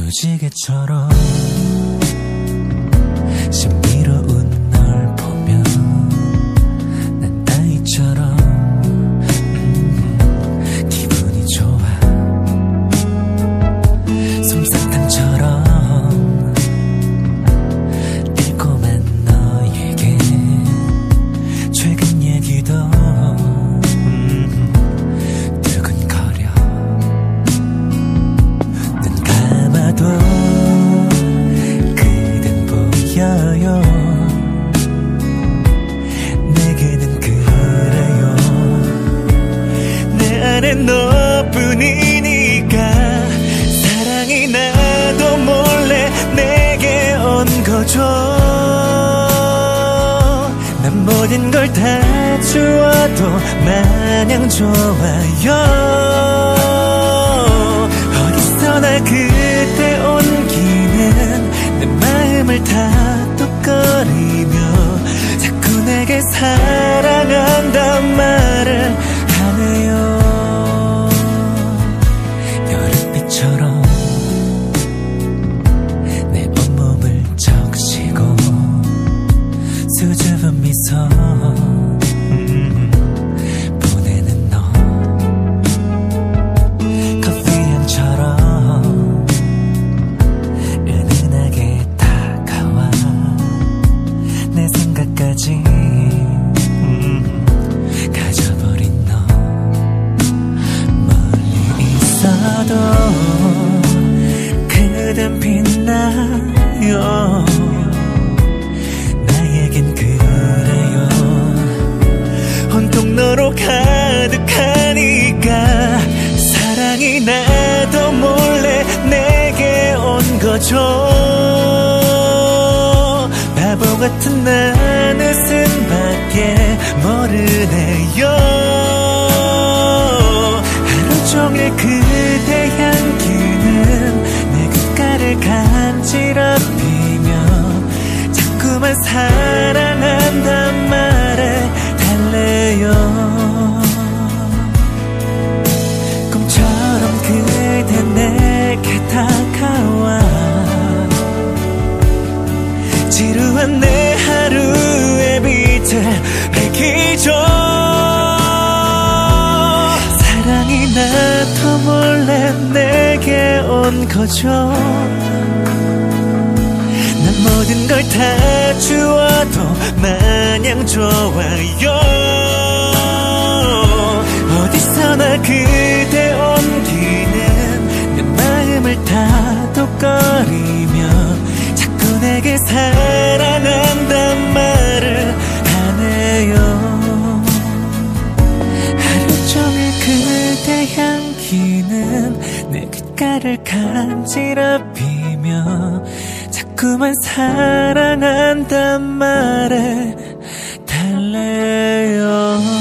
무지개처럼 신비로운 널 보면 난 아이처럼 기분이 좋아. 솜사탕처럼 달콤한 너에게 최근 얘기도 두근거려. 눈 감아도 그댄 보여요. 내게는 그래요. 내 안에 너뿐이니까 사랑이 나도 몰래 내게 온 거죠. 난 모든 걸 다 주어도 마냥 좋아요. 어디서나 그때 온기는 내 마음을 다독거리며 자꾸 내게 사랑한단 말을 하네요. 여름빛처럼 내 온몸을 적시고 수줍은 미소 보내는 너. 커피향처럼 은은하게 다가와 내 생각까지 가져버린 너. 멀리 있어도 그댄 빛나요. 나에겐 그래요. 온통 너로 가득하니까 사랑이 나도 몰래 내게 온 거죠. 바보 같은 난 웃음밖에 모르네요. 하루 종일 그대 향기는 내 귓가를 간지럽히며 자꾸만 사랑한단 말에 달래요. 꿈처럼 그대 내게 다가와 지루한 내 하루의 빛을 밝히죠. 사랑이 나도 몰래 내게 온 거죠. 난 모든 걸 다 주어도 마냥 좋아요. 어디서나 그대 온기는 내 마음을 다독거리며 자꾸 내게 사랑한단 말을 하네요. 하루 종일 그대 향기는 내 귓가를 간지럽히며 자꾸만 사랑한단 말에 달래요.